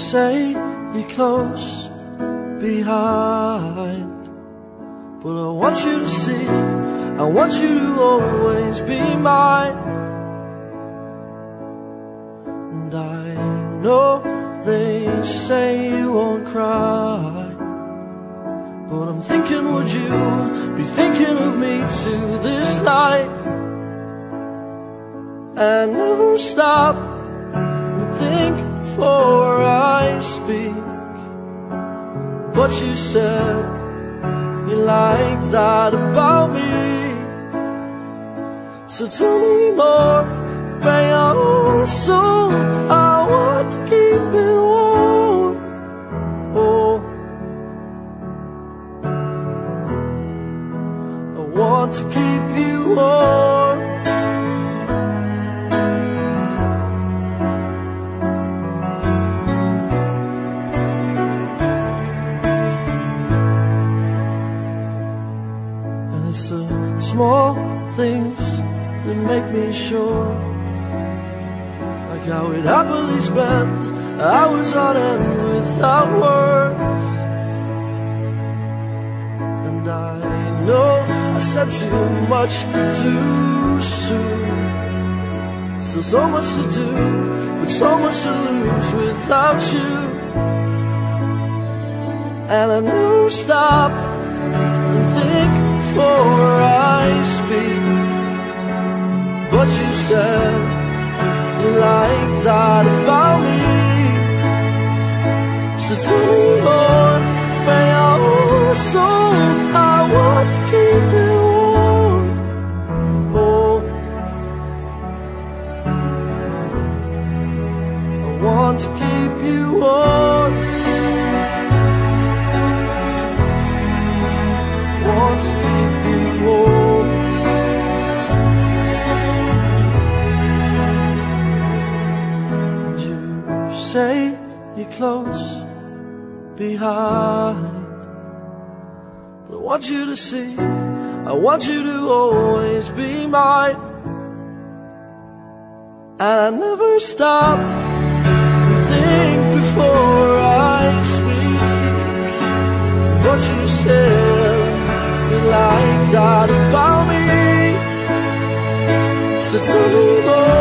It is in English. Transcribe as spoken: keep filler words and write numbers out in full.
say you're close behind, but I want you to see, I want you to always be mine. And I know they say you won't cry, but I'm thinking, would you be thinking of me too this night? And never stop and think before I speak, but you said you like that about me. So tell me more about your soul. I want to keep it warm. Oh, I want to keep you warm. And it's the small things that make me sure, like how we'd happily spend hours on end without words. And I know I said too much too soon. Still so much to do, but so much to lose without you. And I never stop and think before I speak, but you said you like that about me. So tell me more about your soul. I want to keep it warm. Oh, I want to keep you warm. I want to keep you warm. Say you're close behind, but I want you to see, I want you to always be mine. And I never stop and think before I speak, but you said you like that about me. So tell me more